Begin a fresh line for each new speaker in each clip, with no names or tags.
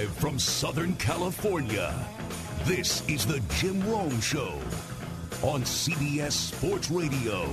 Live from Southern California, this is the Jim Rome Show on CBS Sports Radio.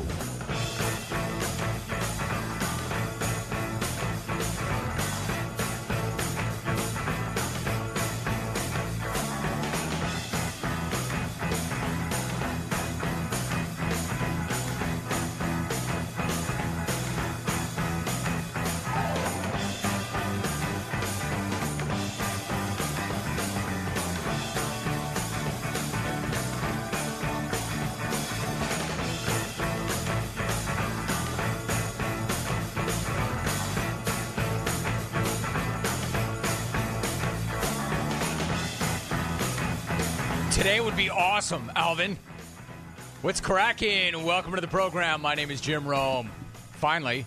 Today would be awesome, Alvin. What's cracking? Welcome to the program. My name is Jim Rome. Finally.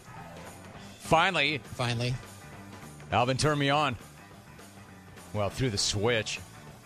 Alvin turned me on. Well, through the switch.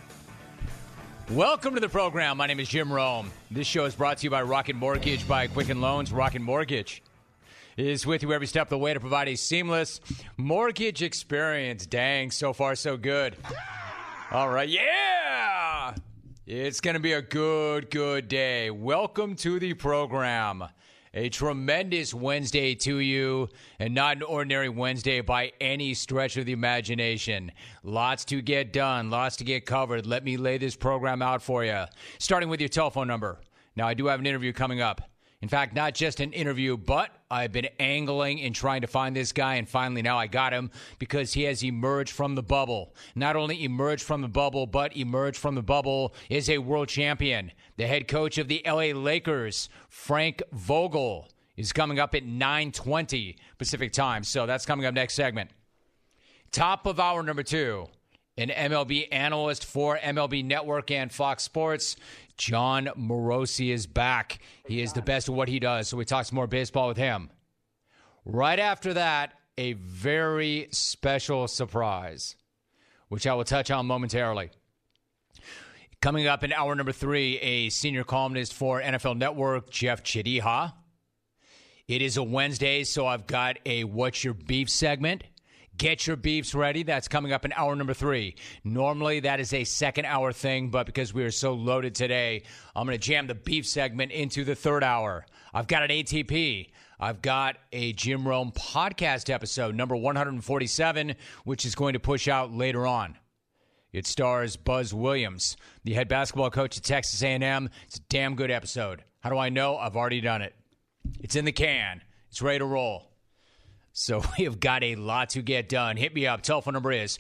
Welcome to the program. My name is Jim Rome. This show is brought to you by Rocket Mortgage by Quicken Loans. Rocket Mortgage is with you every step of the way to provide a seamless mortgage experience. Dang, so far so good. All right, yeah! It's going to be a good day. Welcome to the program. A tremendous Wednesday to you, and not an ordinary Wednesday by any stretch of the imagination. Lots to get done, lots to get covered. Let me lay this program out for you, starting with your telephone number. Now, I do have an interview coming up. In fact, not just an interview, but I've been angling and trying to find this guy, and finally now I got him because he has emerged from the bubble. Not only emerged from the bubble, but emerged from the bubble is a world champion. The head coach of the LA Lakers, Frank Vogel, is coming up at 9:20 Pacific time, so that's coming up next segment. Top of hour number 2, an MLB analyst for MLB Network and Fox Sports, Jon Morosi is back. He is the best at what he does, so we talk some more baseball with him. Right after that, a very special surprise, which I will touch on momentarily. Coming up in hour number 3, a senior columnist for NFL Network, Jeff Chadiha. It is a Wednesday, so I've got a What's Your Beef segment. Get your beefs ready. That's coming up in hour number 3. Normally, that is a second hour thing, but because we are so loaded today, I'm going to jam the beef segment into the third hour. I've got an ATP. I've got a Jim Rome podcast episode, number 147, which is going to push out later on. It stars Buzz Williams, the head basketball coach at Texas A&M. It's a damn good episode. How do I know? I've already done it. It's in the can. It's ready to roll. So we have got a lot to get done. Hit me up. Telephone number is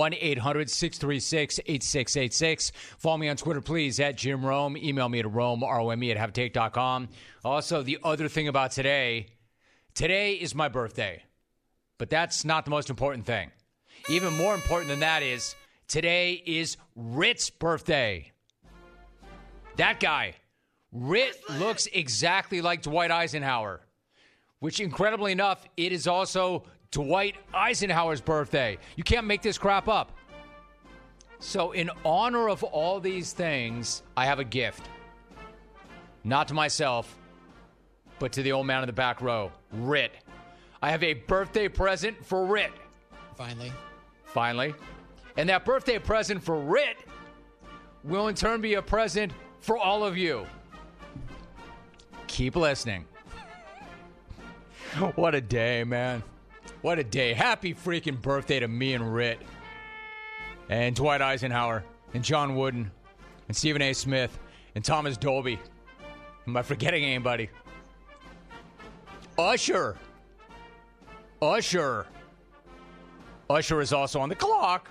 1-800-636-8686. Follow me on Twitter, please, at Jim Rome. Email me at Rome, R-O-M-E, at havetake.com. Also, the other thing about today is my birthday. But that's not the most important thing. Even more important than that is today is Rit's birthday. That guy. Rit looks exactly like Dwight Eisenhower. Which, incredibly enough, it is also Dwight Eisenhower's birthday. You can't make this crap up. So in honor of all these things, I have a gift. Not to myself, but to the old man in the back row, Rit. I have a birthday present for Rit. Finally. And that birthday present for Rit will in turn be a present for all of you. Keep listening. What a day, man. What a day. Happy freaking birthday to me and Rit. And Dwight Eisenhower. And John Wooden. And Stephen A. Smith. And Thomas Dolby. Am I forgetting anybody? Usher. Usher is also on the clock.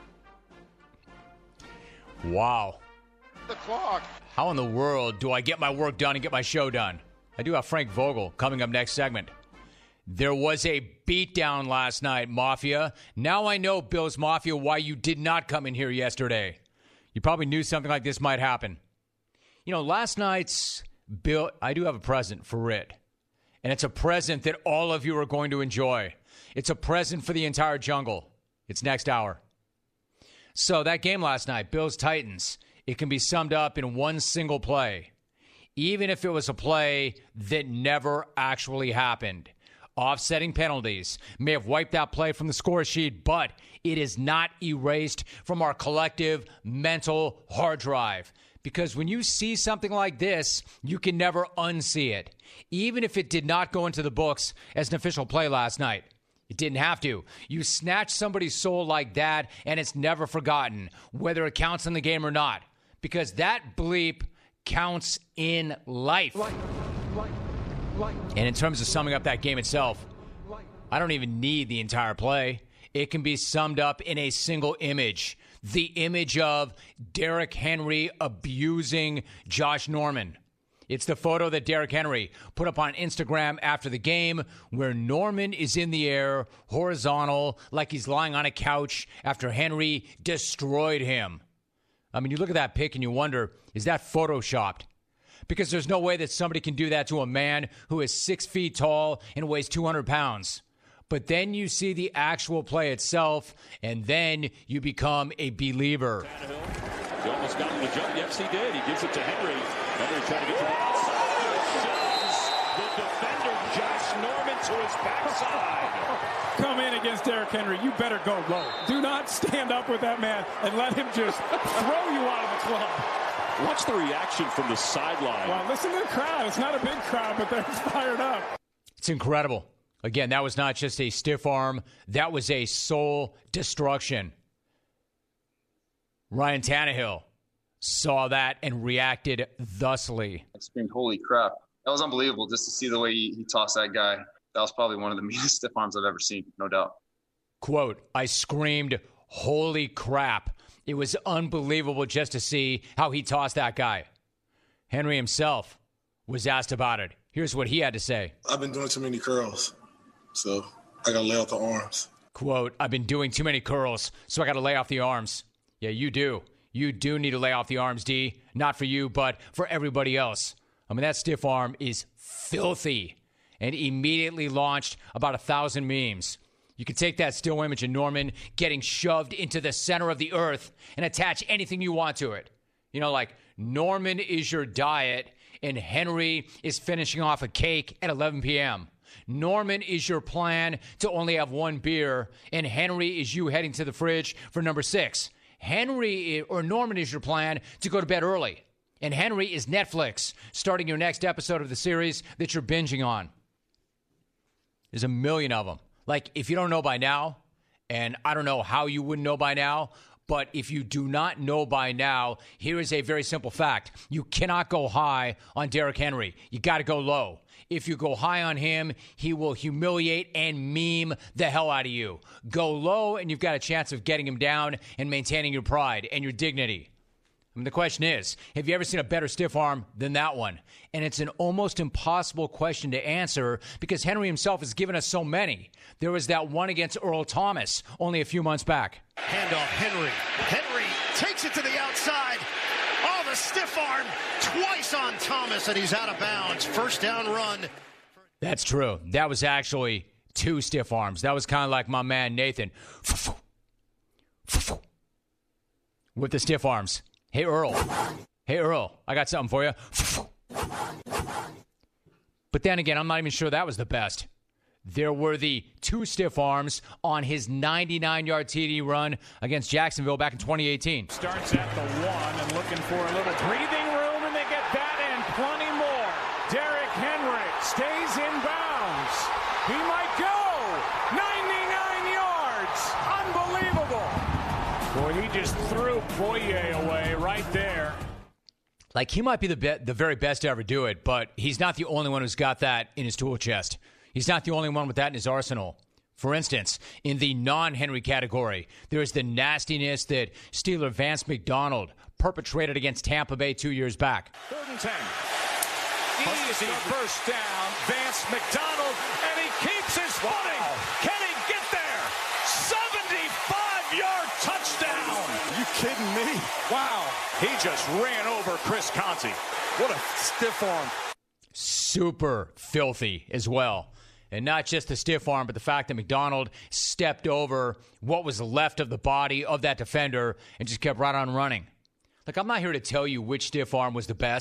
Wow.
The clock.
How in the world do I get my work done and get my show done? I do have Frank Vogel coming up next segment. There was a beatdown last night, Mafia. Now I know, Bills Mafia, why you did not come in here yesterday. You probably knew something like this might happen. You know, last night's Bill, I do have a present for Rit. And it's a present that all of you are going to enjoy. It's a present for the entire jungle. It's next hour. So that game last night, Bills-Titans, it can be summed up in one single play. Even if it was a play that never actually happened. Offsetting penalties may have wiped that play from the score sheet, but it is not erased from our collective mental hard drive. Because when you see something like this, you can never unsee it. Even if it did not go into the books as an official play last night. It didn't have to. You snatch somebody's soul like that, and it's never forgotten, whether it counts in the game or not. Because that bleep counts in life. And in terms of summing up that game itself, I don't even need the entire play. It can be summed up in a single image. The image of Derrick Henry abusing Josh Norman. It's the photo that Derrick Henry put up on Instagram after the game where Norman is in the air, horizontal, like he's lying on a couch after Henry destroyed him. I mean, you look at that pic and you wonder, is that photoshopped? Because there's no way that somebody can do that to a man who is 6 feet tall and weighs 200 pounds. But then you see the actual play itself, and then you become a believer.
He almost got him to jump. Yes, he did. He gives it to Henry. Henry trying to get to the outside. Shoves the defender, Josh Norman, to his backside.
Come in against Derrick Henry. You better go low. Do not stand up with that man and let him just throw you out of the club.
Watch the reaction from the sideline.
Well, listen to the crowd. It's not a big crowd, but they're fired up.
It's incredible. Again, that was not just a stiff arm. That was a soul destruction. Ryan Tannehill saw that and reacted thusly.
I screamed, holy crap. That was unbelievable just to see the way he tossed that guy. That was probably one of the meanest stiff arms I've ever seen, no doubt.
Quote, I screamed, holy crap. It was unbelievable just to see how he tossed that guy. Henry himself was asked about it. Here's what he had to say.
I've been doing too many curls, so I got to lay off the arms.
Quote, I've been doing too many curls, so I got to lay off the arms. Yeah, you do. You do need to lay off the arms, D. Not for you, but for everybody else. I mean, that stiff arm is filthy and immediately launched about 1,000 memes. You can take that still image of Norman getting shoved into the center of the earth and attach anything you want to it. You know, like Norman is your diet and Henry is finishing off a cake at 11 p.m. Norman is your plan to only have one beer, and Henry is you heading to the fridge for number 6. Norman is your plan to go to bed early, and Henry is Netflix starting your next episode of the series that you're binging on. There's a million of them. Like, if you don't know by now, and I don't know how you wouldn't know by now, but if you do not know by now, here is a very simple fact. You cannot go high on Derrick Henry. You got to go low. If you go high on him, he will humiliate and meme the hell out of you. Go low, and you've got a chance of getting him down and maintaining your pride and your dignity. I mean, the question is, have you ever seen a better stiff arm than that one? And it's an almost impossible question to answer because Henry himself has given us so many. There was that one against Earl Thomas only a few months back.
Handoff, Henry. Henry takes it to the outside. Oh, the stiff arm twice on Thomas, and he's out of bounds. First down run.
That's true. That was actually 2 stiff arms. That was kind of like my man Nathan with the stiff arms. Hey, Earl. Hey, Earl, I got something for you. But then again, I'm not even sure that was the best. There were the 2 stiff arms on his 99-yard TD run against Jacksonville back in 2018.
Starts at the 1 and looking for a little breathing room, and they get that and plenty more. Derrick Henry stays in bounds. He might go 99 yards. Unbelievable. Boy, he just threw Boye away right there.
Like, he might be the very best to ever do it, but he's not the only one who's got that in his tool chest. He's not the only one with that in his arsenal. For instance, in the non-Henry category, there is the nastiness that Steeler Vance McDonald perpetrated against Tampa Bay 2 years back.
3rd and 10. Easy first down. Vance McDonald, and he keeps his footing. Can he get there? 75-yard touchdown.
Are you kidding me?
Wow. He just ran over Chris Conte.
What a stiff arm.
Super filthy as well. And not just the stiff arm, but the fact that McDonald stepped over what was left of the body of that defender and just kept right on running. Like, I'm not here to tell you which stiff arm was the best.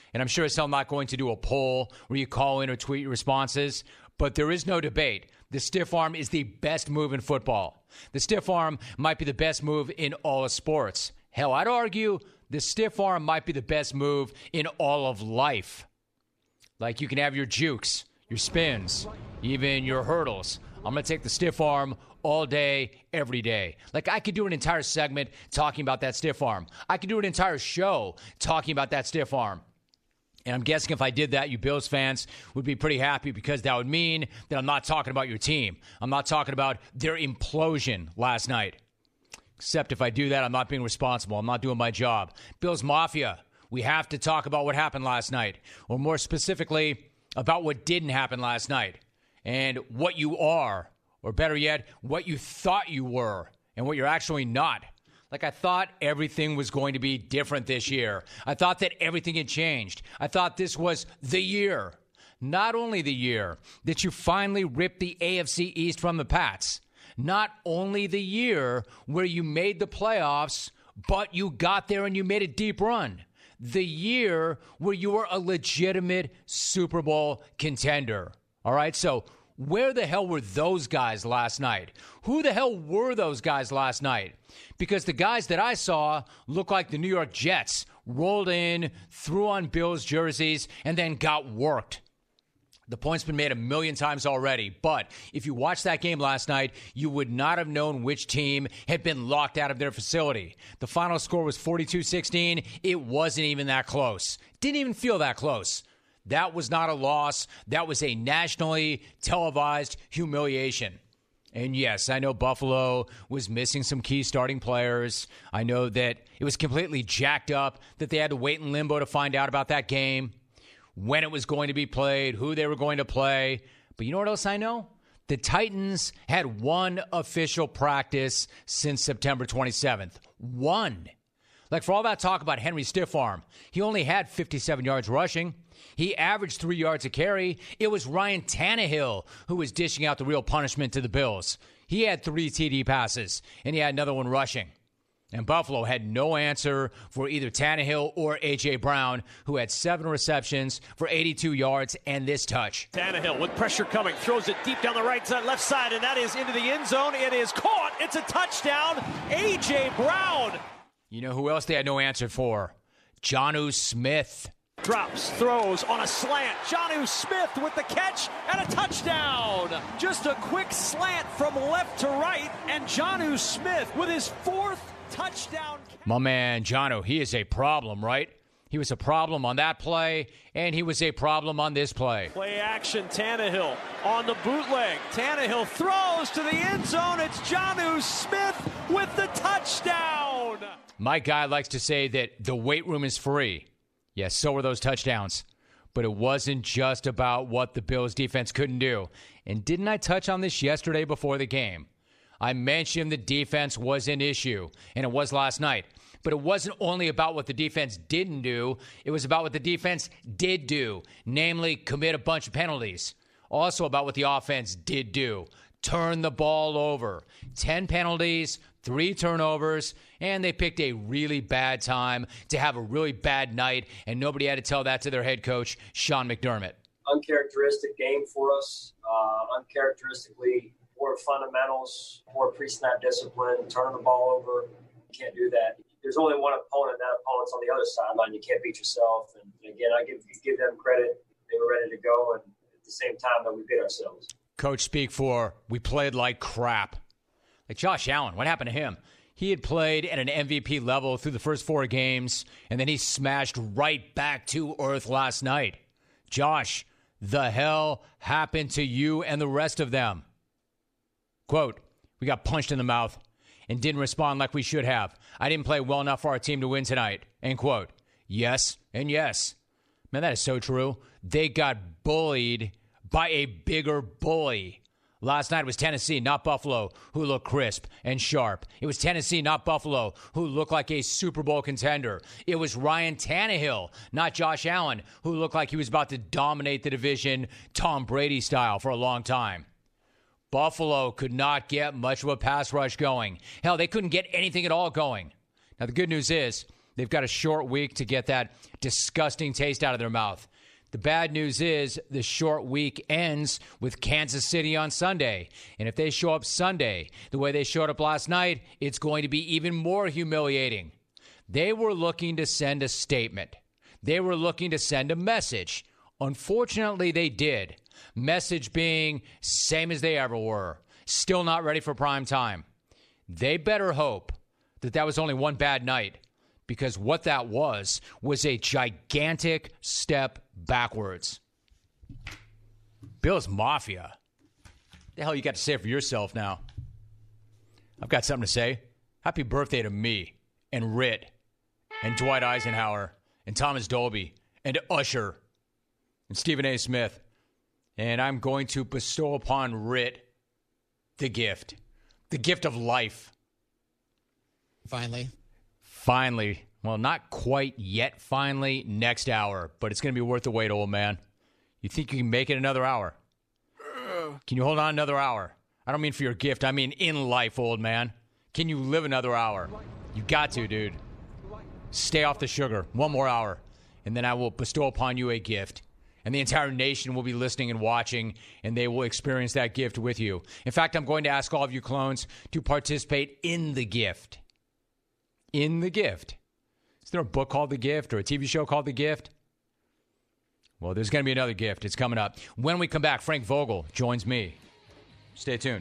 and I'm sure as hell not going to do a poll where you call in or tweet your responses, but there is no debate. The stiff arm is the best move in football. The stiff arm might be the best move in all of sports. Hell, I'd argue the stiff arm might be the best move in all of life. Like, you can have your jukes, your spins, even your hurdles. I'm going to take the stiff arm all day, every day. Like, I could do an entire segment talking about that stiff arm. I could do an entire show talking about that stiff arm. And I'm guessing if I did that, you Bills fans would be pretty happy, because that would mean that I'm not talking about your team. I'm not talking about their implosion last night. Except if I do that, I'm not being responsible. I'm not doing my job. Bills Mafia, we have to talk about what happened last night. Or more specifically, about what didn't happen last night. And what you are, or better yet, what you thought you were, and what you're actually not. Like, I thought everything was going to be different this year. I thought that everything had changed. I thought this was the year. Not only the year that you finally ripped the AFC East from the Pats. Not only the year where you made the playoffs, but you got there and you made a deep run. The year where you were a legitimate Super Bowl contender. All right, so where the hell were those guys last night? Who the hell were those guys last night? Because the guys that I saw looked like the New York Jets, rolled in, threw on Bills jerseys, and then got worked. The point's been made a million times already, but if you watched that game last night, you would not have known which team had been locked out of their facility. The final score was 42-16. It wasn't even that close. Didn't even feel that close. That was not a loss. That was a nationally televised humiliation. And yes, I know Buffalo was missing some key starting players. I know that it was completely jacked up, that they had to wait in limbo to find out about that game, when it was going to be played, who they were going to play. But you know what else I know? The Titans had one official practice since September 27th. One. Like, for all that talk about Henry Stiffarm, he only had 57 yards rushing. He averaged 3 yards a carry. It was Ryan Tannehill who was dishing out the real punishment to the Bills. He had 3 TD passes, and he had another one rushing. And Buffalo had no answer for either Tannehill or A.J. Brown, who had 7 receptions for 82 yards and this touch.
Tannehill with pressure coming, throws it deep down the right side, left side, and that is into the end zone. It is caught. It's a touchdown. A.J. Brown.
You know who else they had no answer for? Jonnu Smith.
Drops, throws on a slant. Jonnu Smith with the catch and a touchdown. Just a quick slant from left to right, and Jonnu Smith with his 4th touchdown.
My man Jonnu, he is a problem, right? He was a problem on that play, and he was a problem on this play.
Play action, Tannehill on the bootleg. Tannehill throws to the end zone. It's Jonnu Smith with the touchdown.
My guy likes to say that the weight room is free. Yes, so were those touchdowns. But it wasn't just about what the Bills defense couldn't do. And didn't I touch on this yesterday before the game? I mentioned the defense was an issue, and it was last night. But it wasn't only about what the defense didn't do. It was about what the defense did do, namely commit a bunch of penalties. Also about what the offense did do. Turn the ball over. 10 penalties, 3 turnovers, and they picked a really bad time to have a really bad night, and nobody had to tell that to their head coach, Sean McDermott.
Uncharacteristic game for us. Uncharacteristically poor fundamentals, poor pre-snap discipline, turning the ball over. You can't do that. There's only one opponent, that opponent's on the other sideline. You can't beat yourself. And again, I give them credit. They were ready to go, and at the same time that we beat ourselves.
Coach speak for, we played like crap. Like Josh Allen, what happened to him? He had played at an MVP level through the first 4 games, and then he smashed right back to earth last night. Josh, the hell happened to you and the rest of them? Quote, we got punched in the mouth and didn't respond like we should have. I didn't play well enough for our team to win tonight. End quote. Yes and yes. Man, that is so true. They got bullied by a bigger bully. Last night it was Tennessee, not Buffalo, who looked crisp and sharp. It was Tennessee, not Buffalo, who looked like a Super Bowl contender. It was Ryan Tannehill, not Josh Allen, who looked like he was about to dominate the division Tom Brady style for a long time. Buffalo could not get much of a pass rush going. Hell, they couldn't get anything at all going. Now, the good news is They've got a short week to get that disgusting taste out of their mouth. The bad news is the short week ends with Kansas City on Sunday. And if they show up Sunday the way they showed up last night, it's going to be even more humiliating. They were looking to send a statement. They were looking to send a message. Unfortunately, they did. Message being same as they ever were. Still not ready for prime time. They better hope that that was only one bad night, because what that was a gigantic step backwards. Bills Mafia. The hell you got to say for yourself now? I've got something to say. Happy birthday to me and Rit and Dwight Eisenhower and Thomas Dolby and Usher and Stephen A. Smith. And I'm going to bestow upon Rit the gift of life. Finally. Well, not quite yet finally, next hour, but it's going to be worth the wait, old man. You think you can make it another hour? Can you hold on another hour? I don't mean for your gift. I mean in life, old man. Can you live another hour? You got to, dude. Stay off the sugar. One more hour. And then I will bestow upon you a gift. And the entire nation will be listening and watching, and they will experience that gift with you. In fact, I'm going to ask all of you clones to participate in the gift. In the gift. Is there a book called The Gift or a TV show called The Gift? Well, there's going to be another gift. It's coming up. When we come back, Frank Vogel joins me. Stay tuned.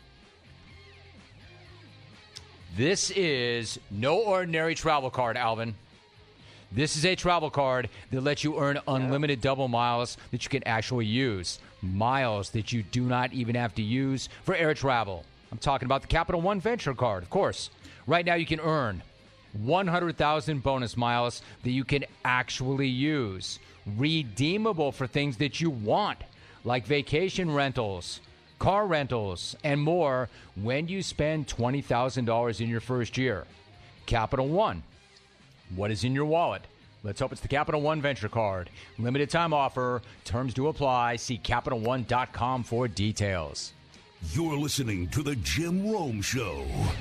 This is no ordinary travel card, Alvin. This is a travel card that lets you earn unlimited double miles that you can actually use. Miles that you do not even have to use for air travel. I'm talking about the Capital One Venture card, of course. Right now you can earn 100,000 bonus miles that you can actually use. Redeemable for things that you want, like vacation rentals, car rentals, and more when you spend $20,000 in your first year. Capital One. What is in your wallet? Let's hope it's the Capital One Venture Card. Limited time offer. Terms do apply. See CapitalOne.com for details.
You're listening to The Jim Rome Show.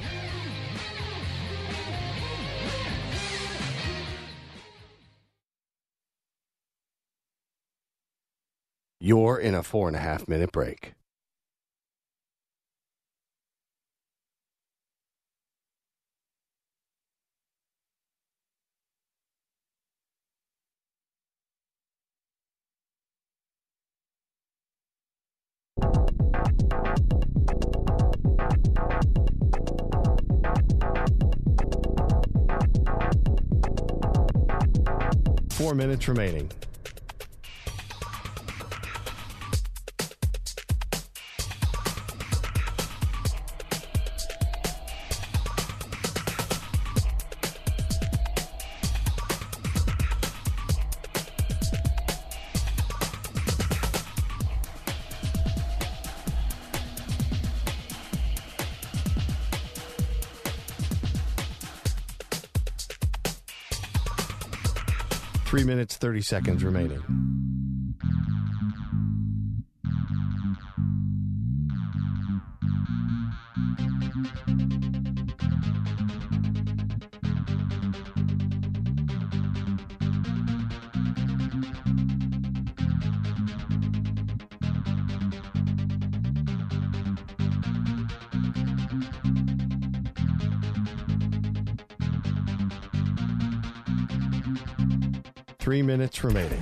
You're in a 4.5-minute break. Four minutes remaining. Three minutes, 30 seconds remaining. Three minutes remaining.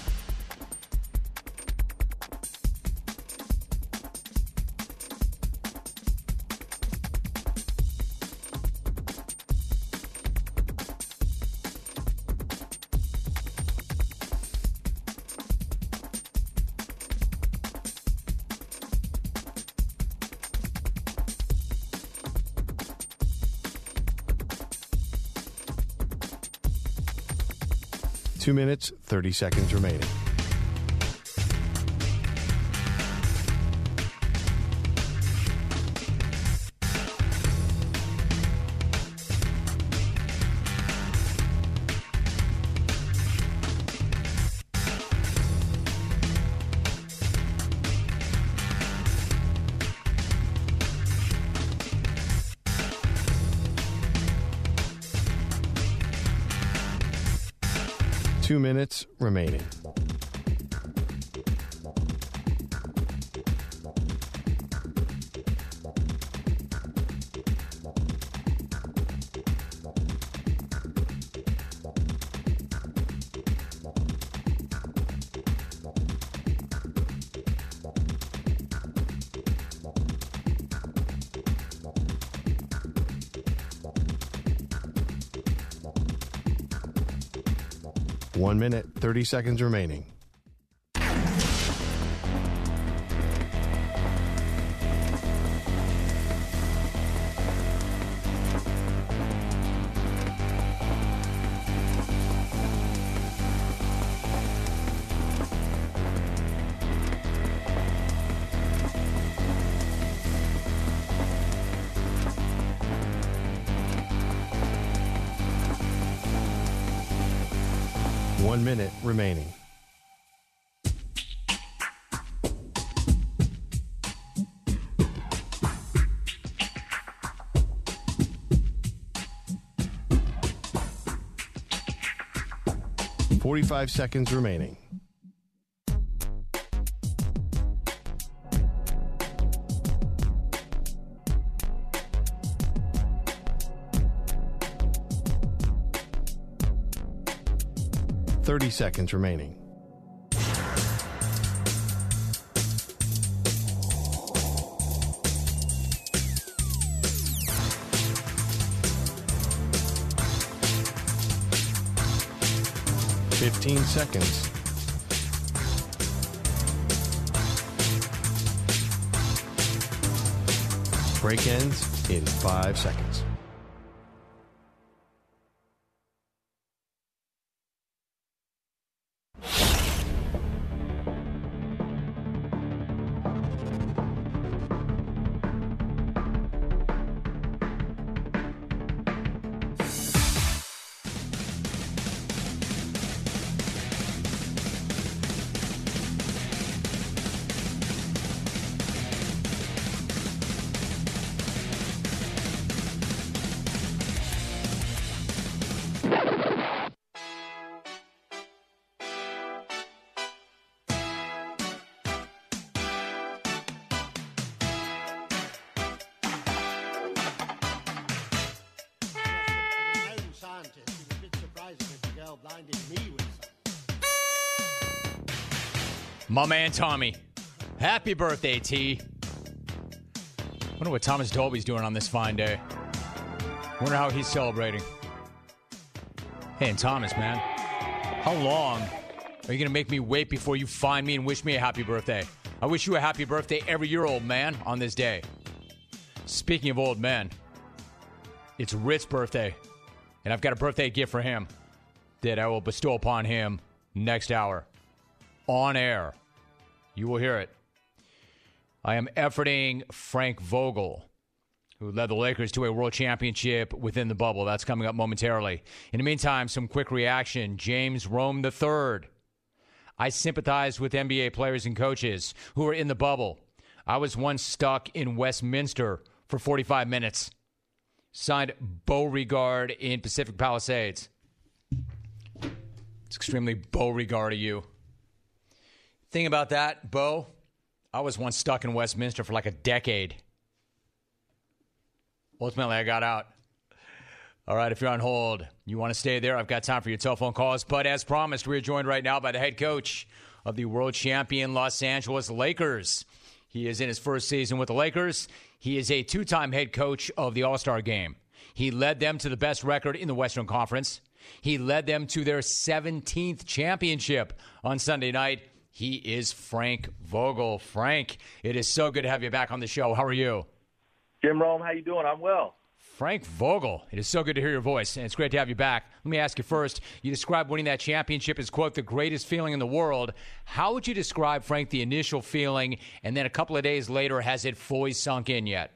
Two minutes, 30 seconds remaining. 2 minutes remaining. One minute, 30 seconds remaining. One minute remaining. .45 seconds remaining. .30 seconds remaining. .15 seconds. Break ends in 5 seconds.
My man Tommy. Happy birthday, T. Wonder what Thomas Dolby's doing on this fine day. Wonder how he's celebrating. Hey, and Thomas, man, how long are you going to make me wait before you find me and wish me a happy birthday? I wish you a happy birthday every year, old man, on this day. Speaking of old men, it's Ritz's birthday, and I've got a birthday gift for him that I will bestow upon him next hour. On air. You will hear it. I am efforting Frank Vogel, who led the Lakers to a world championship within the bubble. That's coming up momentarily. In the meantime, some quick reaction. James Rome III. I sympathize with NBA players and coaches who are in the bubble. I was once stuck in Westminster for 45 minutes. Signed Beauregard in Pacific Palisades. It's extremely Beauregard of you. Thing about that, Bo, I was once stuck in Westminster for like a decade. Ultimately, I got out. All right, if you're on hold, you want to stay there, I've got time for your telephone calls. But as promised, we are joined right now by the head coach of the world champion Los Angeles Lakers. He is in his first season with the Lakers. He is a two-time head coach of the All-Star Game. He led them to the best record in the Western Conference. He led them to their 17th championship on Sunday night. He is Frank Vogel. Frank, it is so good to have you back on the show. How are you?
Jim Rome, how you doing? I'm well.
Frank Vogel, it is so good to hear your voice, and it's great to have you back. Let me ask you first, you described winning that championship as, quote, the greatest feeling in the world. How would you describe, Frank, the initial feeling, and then a couple of days later, has it fully sunk in yet?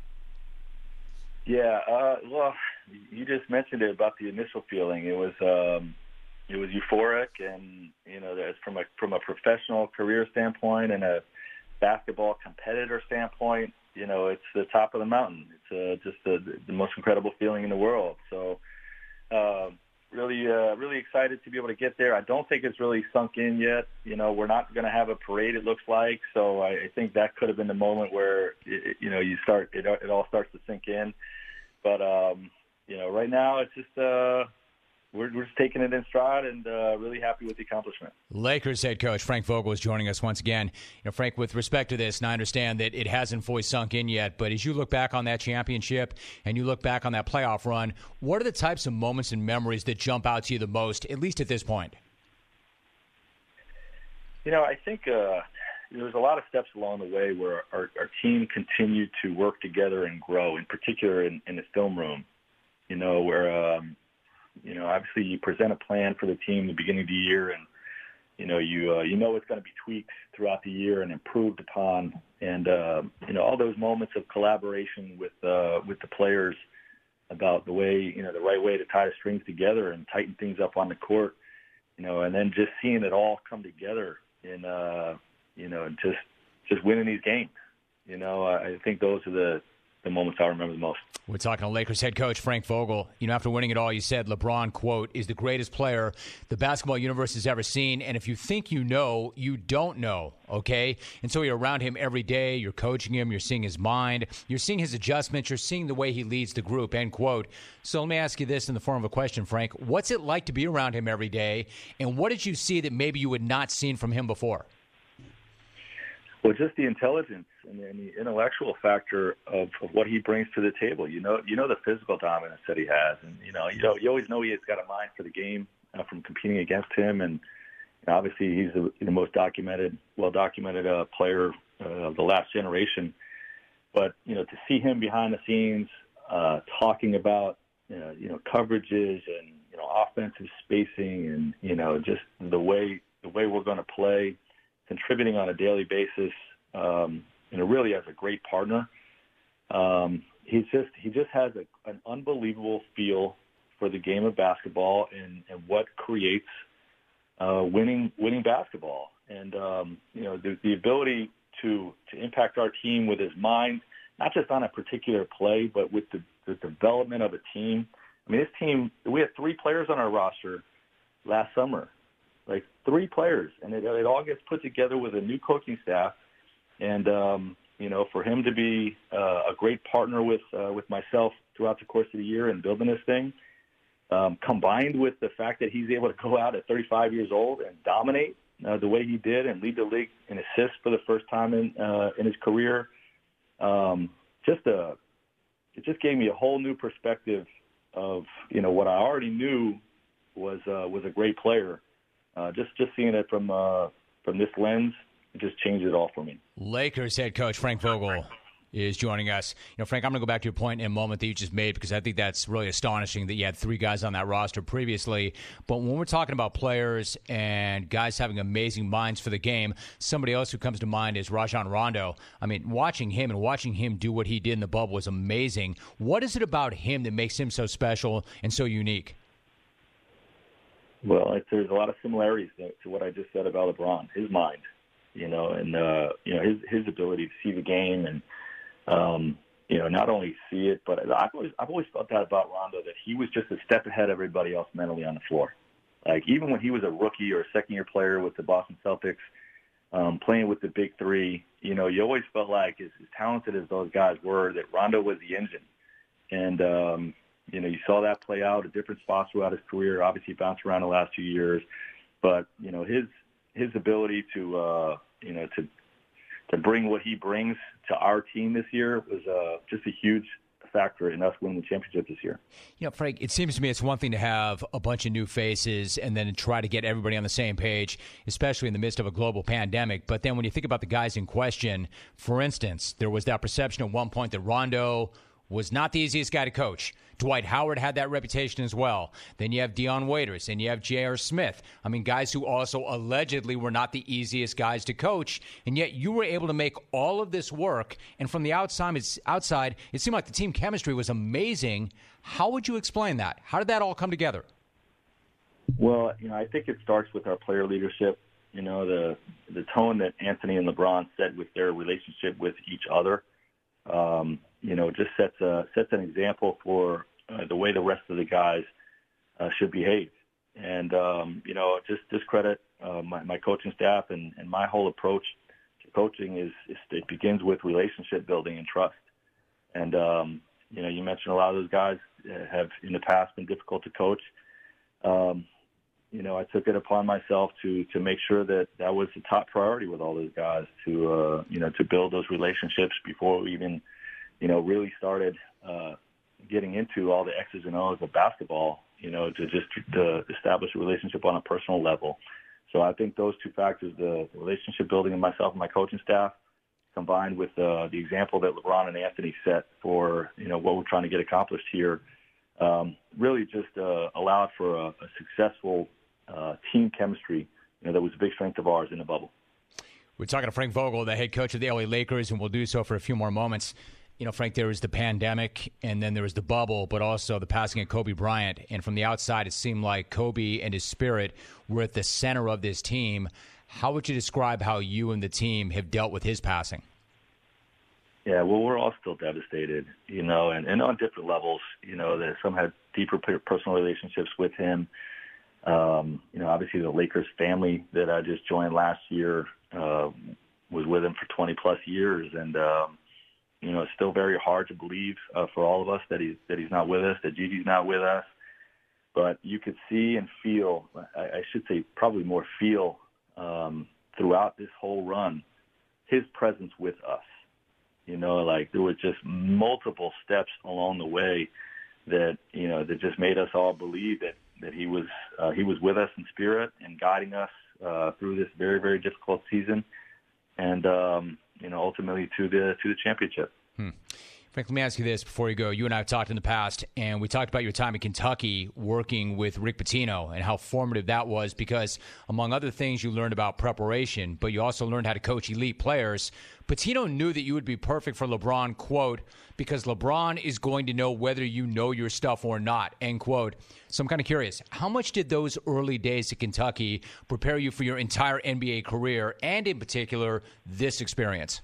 Yeah, well, you just mentioned it about the initial feeling. It was euphoric, and that's from a professional career standpoint and a basketball competitor standpoint. It's the top of the mountain. It's just the most incredible feeling in the world. So, really excited to be able to get there. I don't think it's really sunk in yet. We're not going to have a parade, it looks like. So I think that could have been the moment where, it all starts to sink in. But, right now it's just we're just taking it in stride and really happy with the accomplishment.
Lakers head coach Frank Vogel is joining us once again. Frank, with respect to this, and I understand that it hasn't fully sunk in yet, but as you look back on that championship and you look back on that playoff run, what are the types of moments and memories that jump out to you the most, at least at this point?
I think there was a lot of steps along the way where our team continued to work together and grow, in particular in the film room, where obviously you present a plan for the team at the beginning of the year, and it's going to be tweaked throughout the year and improved upon, and all those moments of collaboration with the players about the way the right way to tie the strings together and tighten things up on the court, and then just seeing it all come together in just winning these games. I think those are the moments I remember the most.
We're talking to Lakers head coach Frank Vogel. After winning it all, you said LeBron, quote, is the greatest player the basketball universe has ever seen. And if you think you know, you don't know, okay? And so you're around him every day. You're coaching him. You're seeing his mind. You're seeing his adjustments. You're seeing the way he leads the group, end quote. So let me ask you this in the form of a question, Frank. What's it like to be around him every day? And what did you see that maybe you had not seen from him before?
Well, just the intelligence and the intellectual factor of what he brings to the table. The physical dominance that he has, and you always know he has got a mind for the game from competing against him. And obviously, he's the most well-documented player of the last generation. But to see him behind the scenes talking about coverages and offensive spacing and just the way we're going to play, contributing on a daily basis, really as a great partner. He just has an unbelievable feel for the game of basketball and what creates winning basketball. And the ability to impact our team with his mind, not just on a particular play, but with the development of a team. I mean, this team, we had 3 players on our roster last summer. Like 3 players, and it all gets put together with a new coaching staff. And for him to be a great partner with myself throughout the course of the year and building this thing, combined with the fact that he's able to go out at 35 years old and dominate the way he did and lead the league in assists for the first time in his career, it just gave me a whole new perspective of what I already knew was a great player. Just seeing it from this lens, it just changed it all for me.
Lakers head coach Frank Vogel is joining us. Frank, I'm going to go back to your point in a moment that you just made, because I think that's really astonishing that you had 3 guys on that roster previously. But when we're talking about players and guys having amazing minds for the game, somebody else who comes to mind is Rajon Rondo. I mean, watching him do what he did in the bubble was amazing. What is it about him that makes him so special and so unique?
Well, there's a lot of similarities to what I just said about LeBron. His mind, his ability to see the game and, not only see it, but I've always felt that about Rondo, that he was just a step ahead of everybody else mentally on the floor. Like, even when he was a rookie or a second-year player with the Boston Celtics, playing with the big 3, you always felt like, as talented as those guys were, that Rondo was the engine. And, you saw that play out at different spots throughout his career. Obviously, he bounced around the last few years, but his ability to bring what he brings to our team this year was just a huge factor in us winning the championship this year.
Frank, it seems to me it's one thing to have a bunch of new faces and then try to get everybody on the same page, especially in the midst of a global pandemic. But then when you think about the guys in question, for instance, there was that perception at one point that Rondo was not the easiest guy to coach. Dwight Howard had that reputation as well. Then you have Dion Waiters, and you have J.R. Smith. I mean, guys who also allegedly were not the easiest guys to coach, and yet you were able to make all of this work. And from the outside, it seemed like the team chemistry was amazing. How would you explain that? How did that all come together?
Well, I think it starts with our player leadership. The tone that Anthony and LeBron set with their relationship with each other. Just sets an example for the way the rest of the guys should behave. And, just credit my coaching staff and my whole approach to coaching is it begins with relationship building and trust. And, you mentioned a lot of those guys have in the past been difficult to coach. I took it upon myself to make sure that was the top priority with all those guys to build those relationships before we even, really started getting into all the X's and O's of basketball, to establish a relationship on a personal level. So I think those two factors, the relationship building in myself and my coaching staff, combined with the example that LeBron and Anthony set for, what we're trying to get accomplished here, really just allowed for a successful team chemistry, that was a big strength of ours in the bubble.
We're talking to Frank Vogel, the head coach of the LA Lakers, and we'll do so for a few more moments. Frank, there was the pandemic, and then there was the bubble, but also the passing of Kobe Bryant. And from the outside, it seemed like Kobe and his spirit were at the center of this team. How would you describe how you and the team have dealt with his passing?
Yeah, well, we're all still devastated, and on different levels. That some had deeper personal relationships with him. Obviously the Lakers family that I just joined last year was with him for 20 plus years. And, it's still very hard to believe for all of us that he's not with us, that Gigi's not with us. But you could see and feel, I should say probably more feel throughout this whole run, his presence with us. There were just multiple steps along the way that, that just made us all believe that he was with us in spirit and guiding us through this very, very difficult season, and ultimately to the championship.
Frank, let me ask you this before you go. You and I have talked in the past, and we talked about your time in Kentucky working with Rick Pitino and how formative that was because, among other things, you learned about preparation, but you also learned how to coach elite players. Pitino knew that you would be perfect for LeBron, quote, because LeBron is going to know whether you know your stuff or not, end quote. So I'm kind of curious, how much did those early days at Kentucky prepare you for your entire NBA career and, in particular, this experience?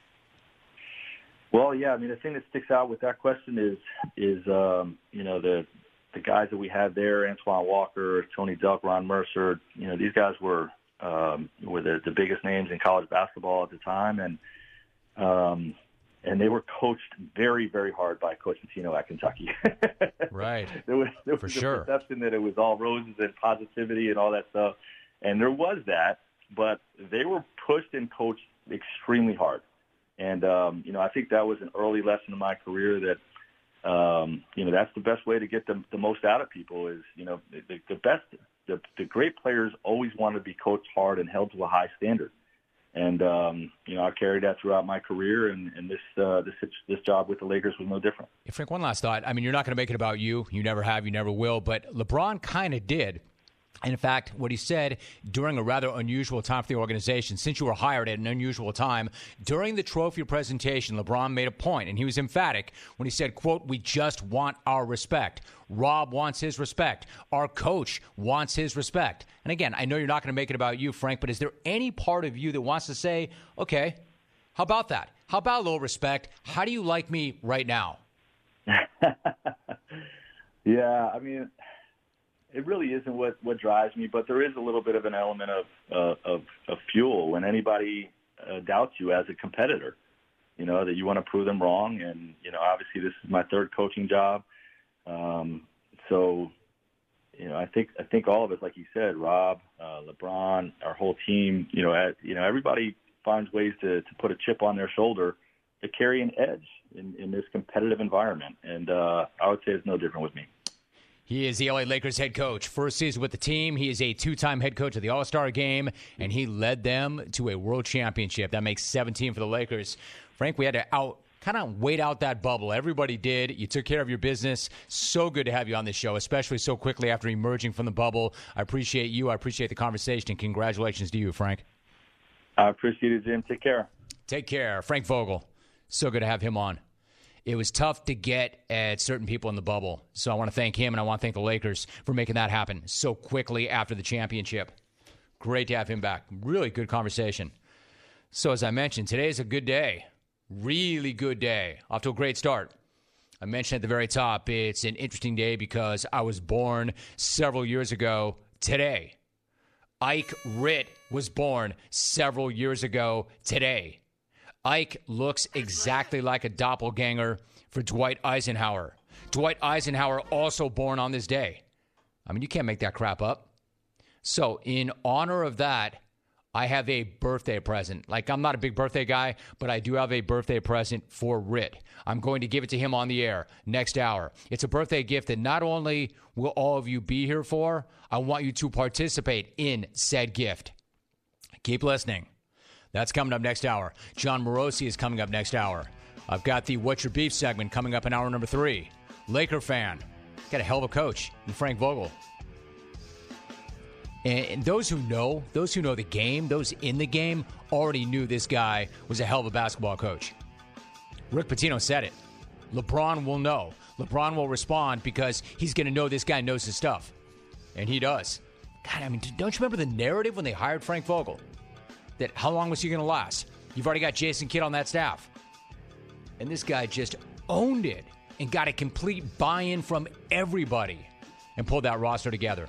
Well, yeah, the thing that sticks out with that question is the guys that we had there, Antoine Walker, Tony Delk, Ron Mercer. These guys were the biggest names in college basketball at the time, and they were coached very, very hard by Coach Pitino at Kentucky.
Right.
There was
for
a
sure
perception that it was all roses and positivity and all that stuff, and there was that, but they were pushed and coached extremely hard. And, I think that was an early lesson in my career that, that's the best way to get the most out of people is, the great players always want to be coached hard and held to a high standard. And, I carried that throughout my career, and this job with the Lakers was no different.
Hey, Frank, one last thought. You're not going to make it about you. You never have, you never will. But LeBron kind of did. And in fact, what he said during a rather unusual time for the organization, since you were hired at an unusual time, during the trophy presentation, LeBron made a point, and he was emphatic when he said, quote, "We just want our respect. Rob wants his respect. Our coach wants his respect." And again, I know you're not going to make it about you, Frank, but is there any part of you that wants to say, okay, how about that? How about a little respect? How do you like me right now?
Yeah, it really isn't what drives me, but there is a little bit of an element of fuel when anybody doubts you as a competitor, that you want to prove them wrong. And, obviously this is my third coaching job. So, I think all of us, like you said, Rob, LeBron, our whole team, everybody finds ways to put a chip on their shoulder to carry an edge in this competitive environment. And I would say it's no different with me.
He is the LA Lakers head coach. First season with the team. He is a two-time head coach of the All-Star game, and he led them to a world championship. That makes 17 for the Lakers. Frank, we had to kind of wait out that bubble. Everybody did. You took care of your business. So good to have you on this show, especially so quickly after emerging from the bubble. I appreciate you. I appreciate the conversation, and congratulations to you, Frank.
I appreciate it, Jim. Take care.
Take care. Frank Vogel. So good to have him on. It was tough to get at certain people in the bubble. So I want to thank him, and I want to thank the Lakers for making that happen so quickly after the championship. Great to have him back. Really good conversation. So as I mentioned, today is a good day. Really good day. Off to a great start. I mentioned at the very top, it's an interesting day because I was born several years ago today. Ike Ritt was born several years ago today. Ike looks exactly like a doppelganger for Dwight Eisenhower. Dwight Eisenhower also born on this day. I mean, you can't make that crap up. So in honor of that, I have a birthday present. Like, I'm not a big birthday guy, but I do have a birthday present for Ritt. I'm going to give it to him on the air next hour. It's a birthday gift that not only will all of you be here for, I want you to participate in said gift. Keep listening. That's coming up next hour. John Morosi is coming up next hour. I've got the What's Your Beef segment coming up in hour number 3. Laker fan. Got a hell of a coach in Frank Vogel. And those who know the game, those in the game, already knew this guy was a hell of a basketball coach. Rick Pitino said it. LeBron will know. LeBron will respond because he's going to know this guy knows his stuff. And he does. God, I mean, don't you remember the narrative when they hired Frank Vogel? That how long was he going to last? You've already got Jason Kidd on that staff. And this guy just owned it and got a complete buy-in from everybody and pulled that roster together.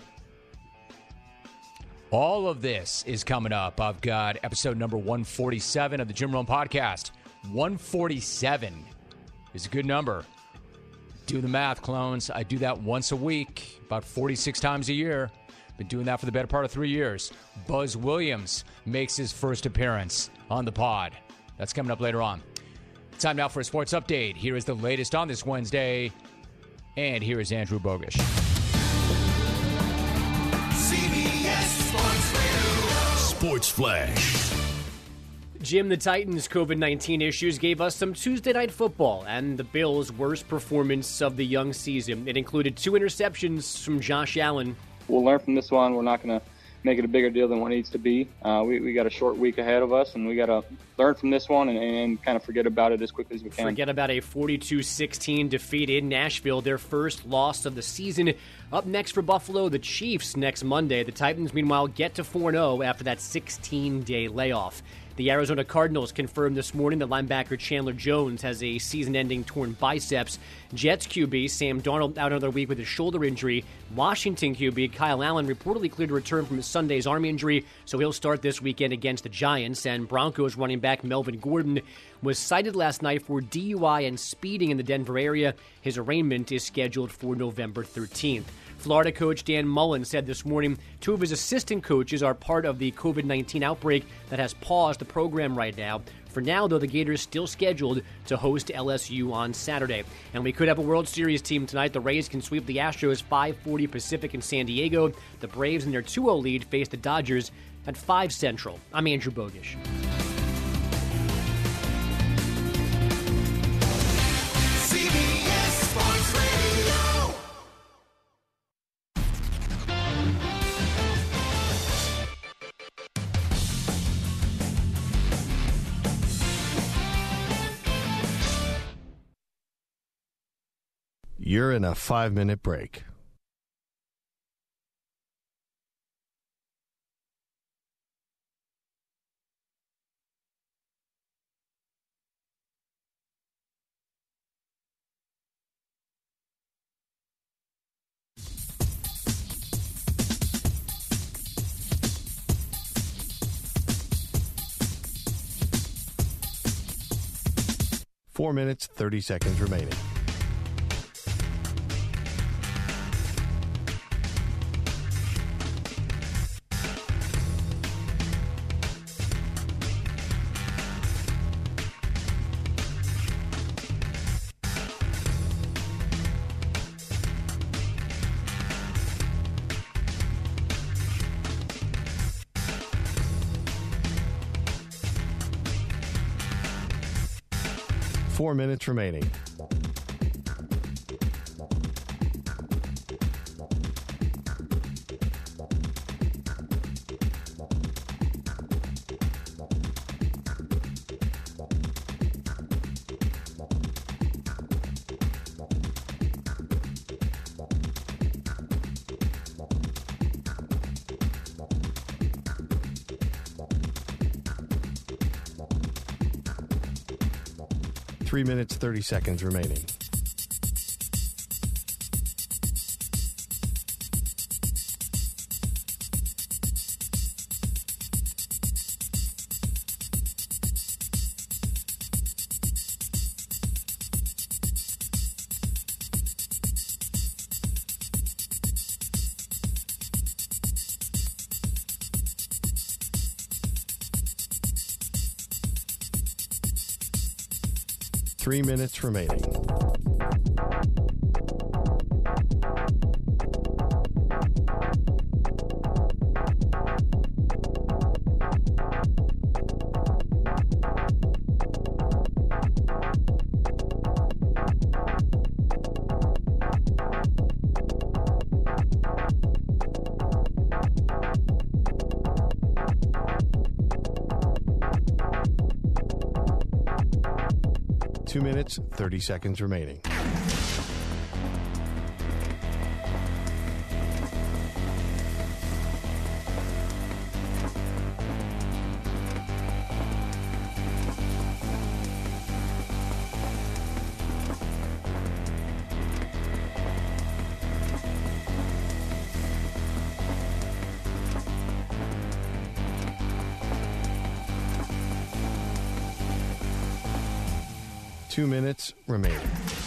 All of this is coming up. I've got episode number 147 of the Jim Rome Podcast. 147 is a good number. Do the math, clones. I do that once a week, about 46 times a year. Been doing that for the better part of 3 years. Buzz Williams makes his first appearance on the pod. That's coming up later on. Time now for a sports update. Here is the latest on this Wednesday. And here is Andrew Bogish.
Sports Flash.
Jim, the Titans' COVID-19 issues gave us some Tuesday Night Football and the Bills' worst performance of the young season. It included 2 interceptions from Josh Allen.
We'll learn from this one. We're not going to make it a bigger deal than what it needs to be. We got a short week ahead of us, and we got to learn from this one and kind of forget about it as quickly as we can.
Forget about a 42-16 defeat in Nashville, their first loss of the season. Up next for Buffalo, the Chiefs next Monday. The Titans, meanwhile, get to 4-0 after that 16-day layoff. The Arizona Cardinals confirmed this morning that linebacker Chandler Jones has a season-ending torn biceps. Jets QB Sam Darnold out another week with a shoulder injury. Washington QB Kyle Allen reportedly cleared to return from his Sunday's arm injury, so he'll start this weekend against the Giants. And Broncos running back Melvin Gordon was cited last night for DUI and speeding in the Denver area. His arraignment is scheduled for November 13th. Florida coach Dan Mullen said this morning 2 of his assistant coaches are part of the COVID-19 outbreak that has paused the program right now. For now, though, the Gators still scheduled to host LSU on Saturday. And we could have a World Series team tonight. The Rays can sweep the Astros 5:40 Pacific in San Diego. The Braves in their 2-0 lead face the Dodgers at 5 Central. I'm Andrew Bogish.
You're in a 5-minute break. Four minutes, 30 seconds remaining. Four minutes remaining. Three minutes, 30 seconds remaining. 3 minutes remaining. Two minutes, 30 seconds remaining. Two minutes remaining.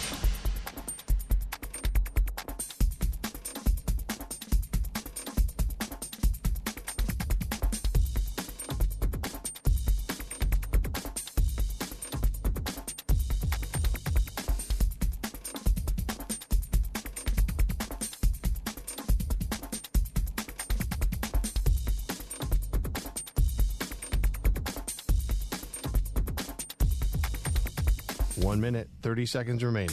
One minute, 30 seconds remaining.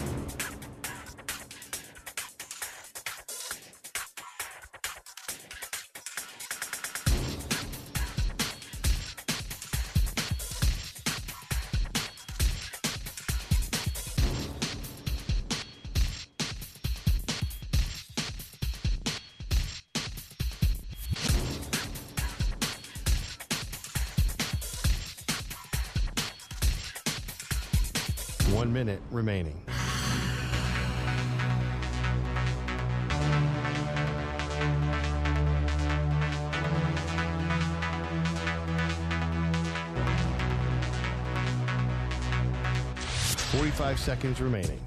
One minute remaining. Five seconds remaining.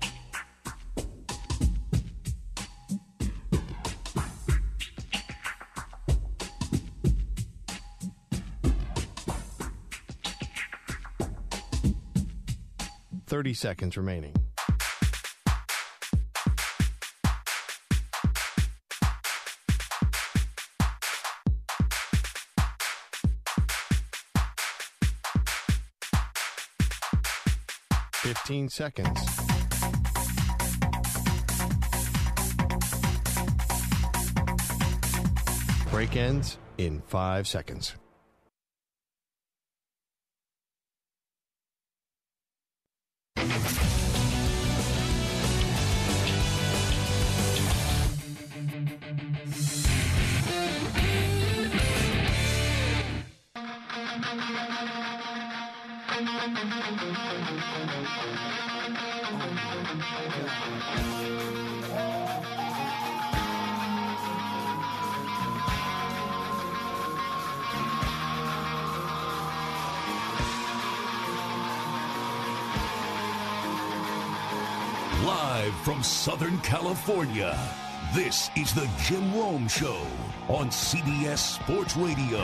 Seconds remaining. Seconds. Break ends in 5 seconds.
Live from Southern California, this is the Jim Rome Show on CBS Sports Radio.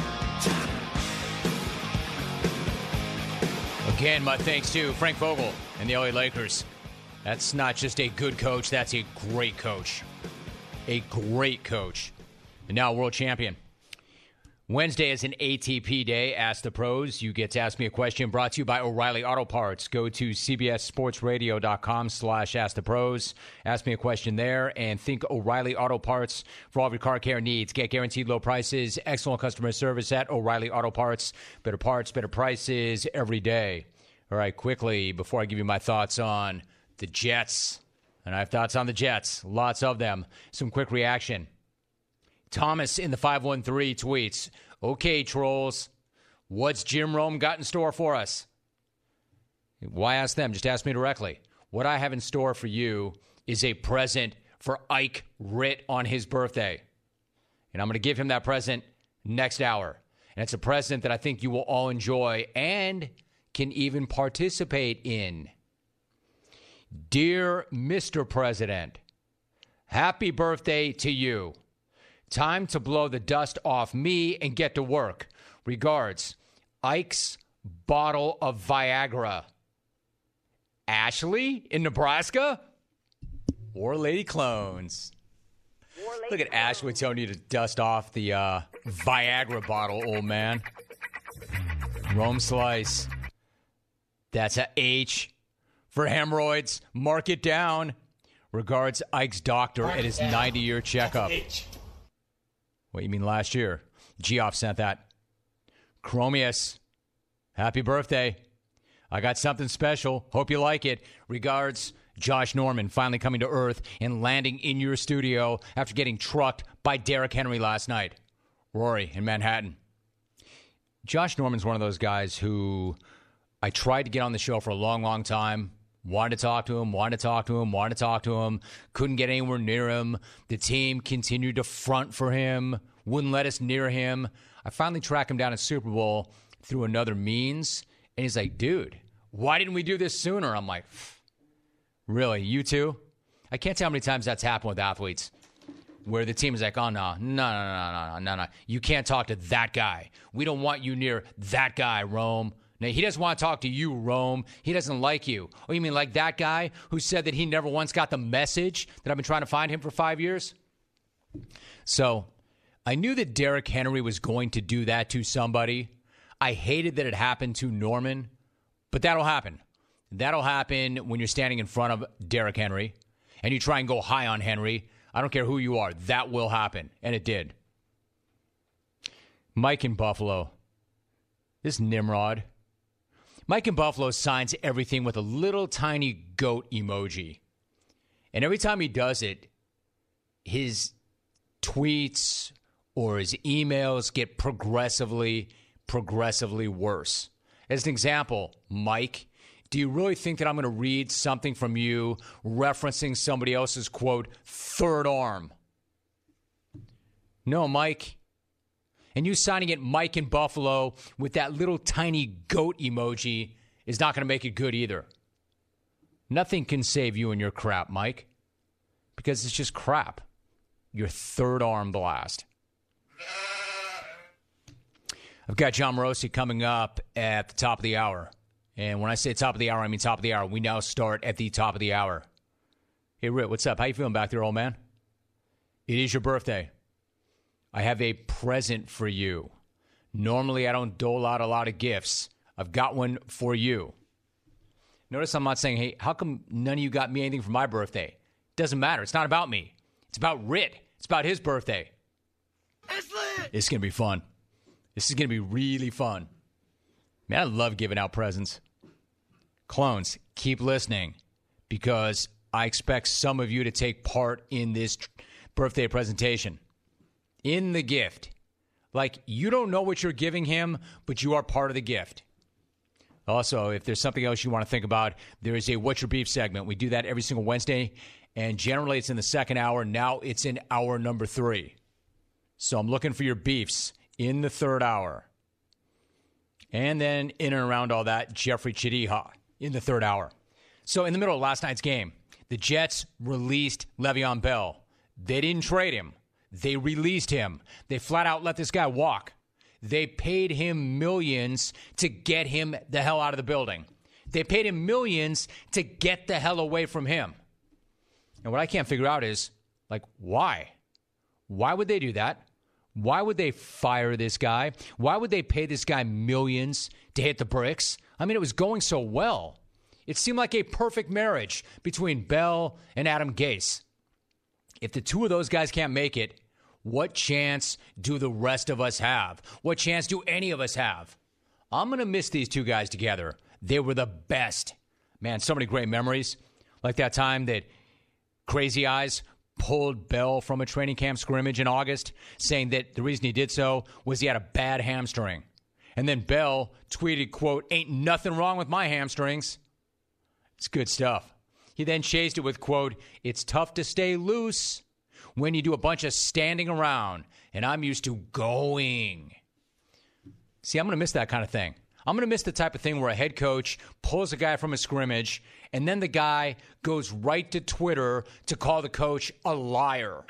Again, my thanks to Frank Vogel and the LA Lakers. That's not just a good coach, that's a great coach. A great coach. And now world champion. Wednesday is an ATP day. Ask the Pros. You get to ask me a question, brought to you by O'Reilly Auto Parts. Go to cbssportsradio.com/askthepros. Ask me a question there, and think O'Reilly Auto Parts for all of your car care needs. Get guaranteed low prices, excellent customer service at O'Reilly Auto Parts. Better parts, better prices every day. All right, quickly, before I give you my thoughts on the Jets, and I have thoughts on the Jets, lots of them, some quick reaction. Thomas in the 513 tweets, okay, trolls, what's Jim Rome got in store for us? Why ask them? Just ask me directly. What I have in store for you is a present for Ike Ritt on his birthday. And I'm going to give him that present next hour. And it's a present that I think you will all enjoy and can even participate in. Dear Mr. President, happy birthday to you. Time to blow the dust off me and get to work. Regards, Ike's bottle of Viagra. Ashley in Nebraska? Or Lady Clones? Look at Ashley telling you to dust off the Viagra bottle, old man. Rome Slice. That's a H for hemorrhoids. Mark it down. Regards, Ike's doctor at his 90-year checkup. What, you mean last year? Geoff sent that. Chromius, happy birthday. I got something special. Hope you like it. Regards, Josh Norman, finally coming to Earth and landing in your studio after getting trucked by Derrick Henry last night. Rory in Manhattan. Josh Norman's one of those guys who I tried to get on the show for a long, long time. Wanted to talk to him. Couldn't get anywhere near him. The team continued to front for him. Wouldn't let us near him. I finally tracked him down at Super Bowl through another means. And he's like, dude, why didn't we do this sooner? I'm like, really, you too? I can't tell how many times that's happened with athletes where the team is like, oh, no. You can't talk to that guy. We don't want you near that guy, Rome. Now, he doesn't want to talk to you, Rome. He doesn't like you. Oh, you mean like that guy who said that he never once got the message that I've been trying to find him for 5 years? So I knew that Derrick Henry was going to do that to somebody. I hated that it happened to Norman, but that'll happen. That'll happen when you're standing in front of Derrick Henry and you try and go high on Henry. I don't care who you are. That will happen, and it did. Mike in Buffalo. This Nimrod. Mike in Buffalo signs everything with a little tiny goat emoji. And every time he does it, his tweets or his emails get progressively worse. As an example, Mike, do you really think that I'm going to read something from you referencing somebody else's, quote, third arm? No, Mike. And you signing it Mike in Buffalo with that little tiny goat emoji is not going to make it good either. Nothing can save you and your crap, Mike, because it's just crap. Your third arm blast. I've got John Morosi coming up at the top of the hour. And when I say top of the hour, I mean top of the hour. We now start at the top of the hour. Hey, Rick, what's up? How you feeling back there, old man? It is your birthday. I have a present for you. Normally, I don't dole out a lot of gifts. I've got one for you. Notice I'm not saying, hey, how come none of you got me anything for my birthday? Doesn't matter. It's not about me. It's about Rit. It's about his birthday. It's lit. It's going to be fun. This is going to be really fun. Man, I love giving out presents. Clones, keep listening because I expect some of you to take part in this birthday presentation. In the gift. Like, you don't know what you're giving him, but you are part of the gift. Also, if there's something else you want to think about, there is a What's Your Beef segment. We do that every single Wednesday, and generally it's in the second hour. Now it's in hour number 3. So I'm looking for your beefs in the third hour. And then in and around all that, Jeffrey Chidiha in the third hour. So in the middle of last night's game, the Jets released Le'Veon Bell. They didn't trade him. They released him. They flat out let this guy walk. They paid him millions to get him the hell out of the building. They paid him millions to get the hell away from him. And what I can't figure out is, like, why? Why would they do that? Why would they fire this guy? Why would they pay this guy millions to hit the bricks? I mean, it was going so well. It seemed like a perfect marriage between Bell and Adam Gase. If the two of those guys can't make it, what chance do the rest of us have? What chance do any of us have? I'm going to miss these two guys together. They were the best. Man, so many great memories. Like that time that Crazy Eyes pulled Bell from a training camp scrimmage in August, saying that the reason he did so was he had a bad hamstring. And then Bell tweeted, quote, "Ain't nothing wrong with my hamstrings." It's good stuff. He then chased it with, quote, "It's tough to stay loose when you do a bunch of standing around, and I'm used to going." See, I'm going to miss that kind of thing. I'm going to miss the type of thing where a head coach pulls a guy from a scrimmage, and then the guy goes right to Twitter to call the coach a liar. You're a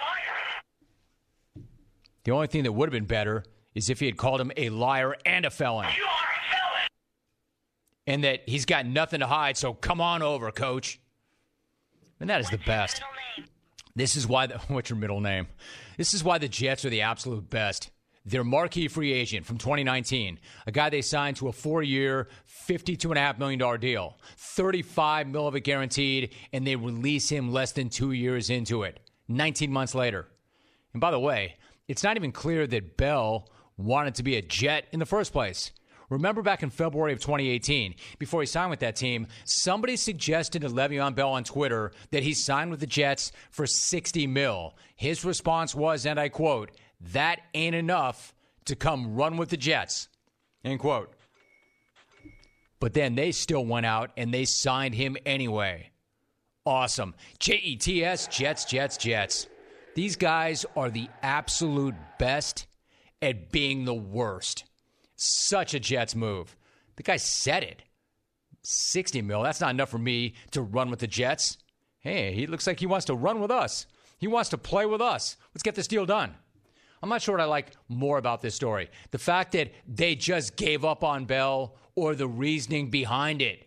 liar. The only thing that would have been better is if he had called him a liar and a felon. You are a felon. and that he's got nothing to hide, so come on over, coach. And that is the best. This is why what's your middle name? This is why the Jets are the absolute best. Their marquee free agent from 2019, a guy they signed to a 4-year, $52.5 million deal, $35 million of it guaranteed, and they release him less than 2 years into it, 19 months later. And by the way, it's not even clear that Bell wanted to be a Jet in the first place. Remember back in February of 2018, before he signed with that team, somebody suggested to Le'Veon Bell on Twitter that he signed with the Jets for $60 million. His response was, and I quote, "That ain't enough to come run with the Jets," end quote. But then they still went out and they signed him anyway. Awesome. Jets, Jets, Jets, Jets. These guys are the absolute best at being the worst. Such a Jets move. The guy said it. $60 million, that's not enough for me to run with the Jets. Hey, he looks like he wants to run with us. He wants to play with us. Let's get this deal done. I'm not sure what I like more about this story. The fact that they just gave up on Bell or the reasoning behind it.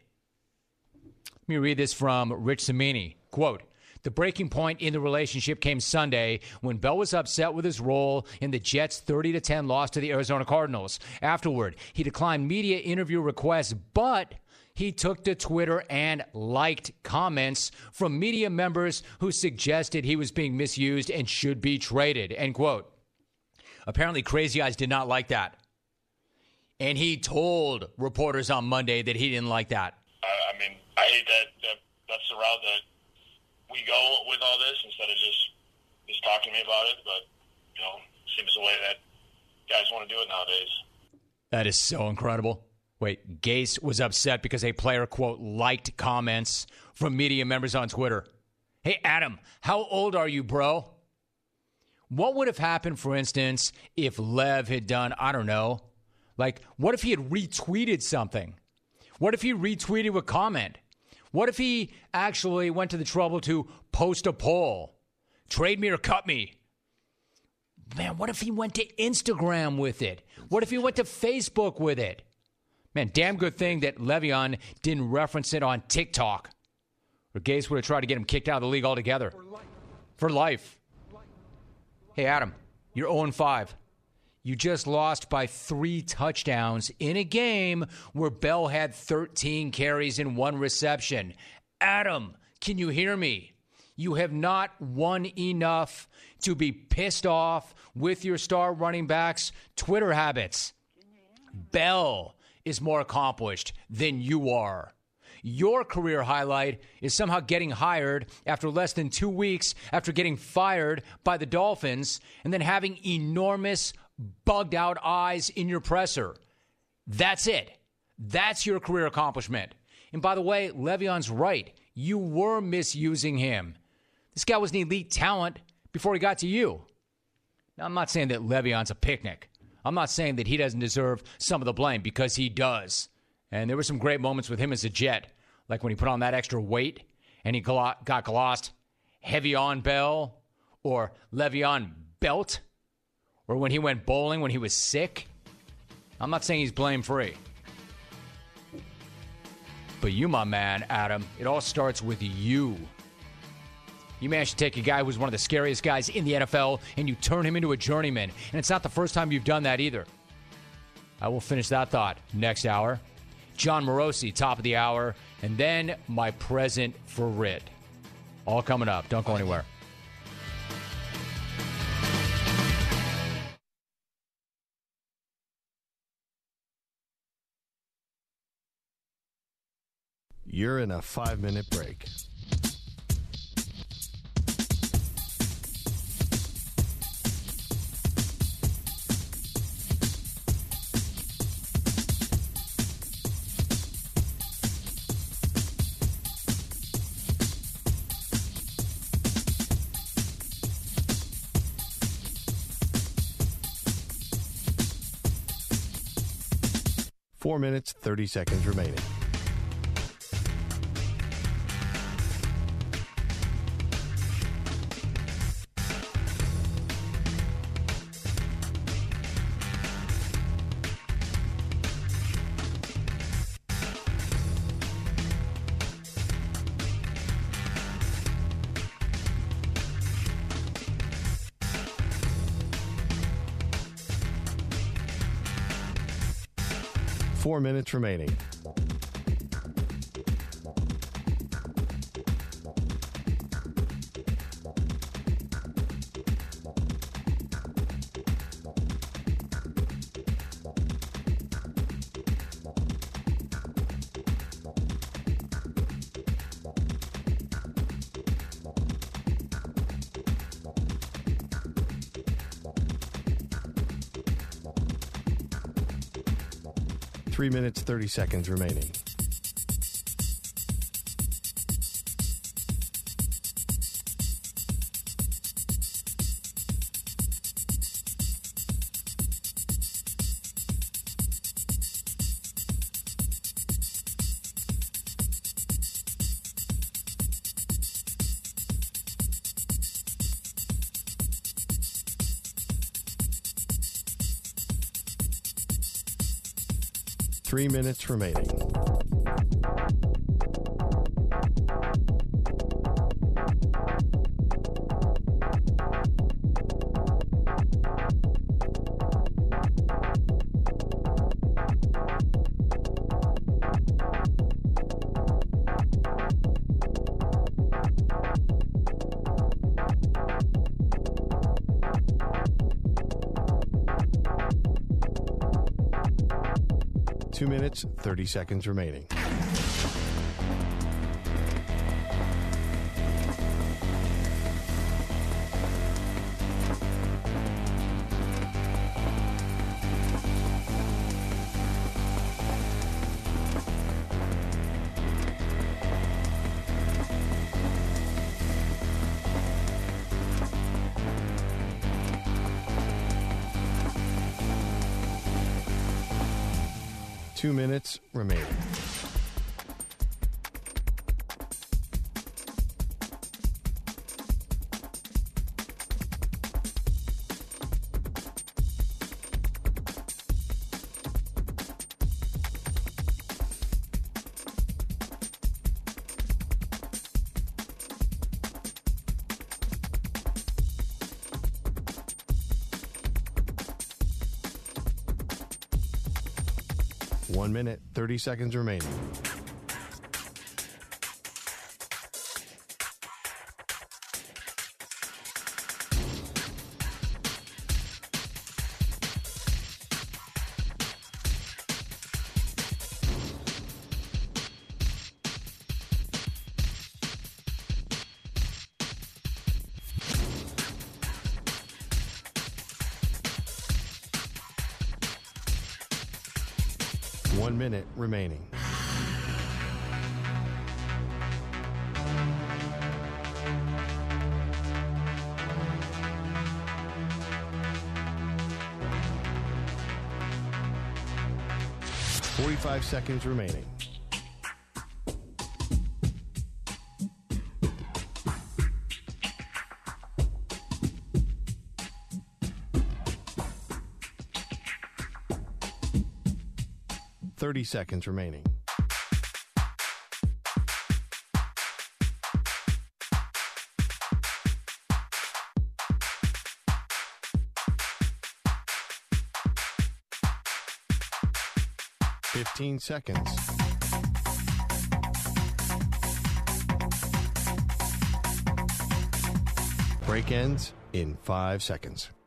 Let me read this from Rich Cimini. Quote, "The breaking point in the relationship came Sunday when Bell was upset with his role in the Jets' 30-10 loss to the Arizona Cardinals. Afterward, he declined media interview requests, but he took to Twitter and liked comments from media members who suggested he was being misused and should be traded," end quote. Apparently, Crazy Eyes did not like that. And he told reporters on Monday that he didn't like that.
I mean, I hate that that's the route that we go with all this instead of just talking to me about it. But, seems the way that guys want to do it nowadays.
That is so incredible. Wait, Gase was upset because a player, quote, liked comments from media members on Twitter. Hey, Adam, how old are you, bro? What would have happened, for instance, if Lev had done, I don't know, like, what if he had retweeted something? What if he retweeted a comment? What if he actually went to the trouble to post a poll? Trade me or cut me? Man, what if he went to Instagram with it? What if he went to Facebook with it? Man, damn good thing that Le'Veon didn't reference it on TikTok. Or Gase would have tried to get him kicked out of the league altogether. For life. Hey, Adam, you're 0-5. You just lost by 3 touchdowns in a game where Bell had 13 carries and 1 reception. Adam, can you hear me? You have not won enough to be pissed off with your star running back's Twitter habits. Bell is more accomplished than you are. Your career highlight is somehow getting hired after less than 2 weeks after getting fired by the Dolphins and then having enormous bugged out eyes in your presser. That's it. That's your career accomplishment. And by the way, Le'Veon's right. You were misusing him. This guy was an elite talent before he got to you. Now, I'm not saying that Le'Veon's a picnic. I'm not saying that he doesn't deserve some of the blame, because he does. And there were some great moments with him as a Jet, like when he put on that extra weight and he got glossed heavy on Bell or Le'Veon belt, or when he went bowling when he was sick. I'm not saying he's blame-free. But you, my man, Adam, it all starts with you. You managed to take a guy who was one of the scariest guys in the NFL and you turn him into a journeyman. And it's not the first time you've done that either. I will finish that thought next hour. John Morosi, top of the hour. And then my present for Rit. All coming up. Don't go anywhere.
You're in a 5-minute break. Four minutes, 30 seconds remaining. 4 minutes remaining. Three minutes, 30 seconds remaining. Three minutes remaining. Two minutes, 30 seconds remaining. Two minutes remaining. One minute, 30 seconds remaining. One minute remaining. Forty-five seconds remaining. Thirty seconds remaining. Fifteen seconds. Break ends in 5 seconds.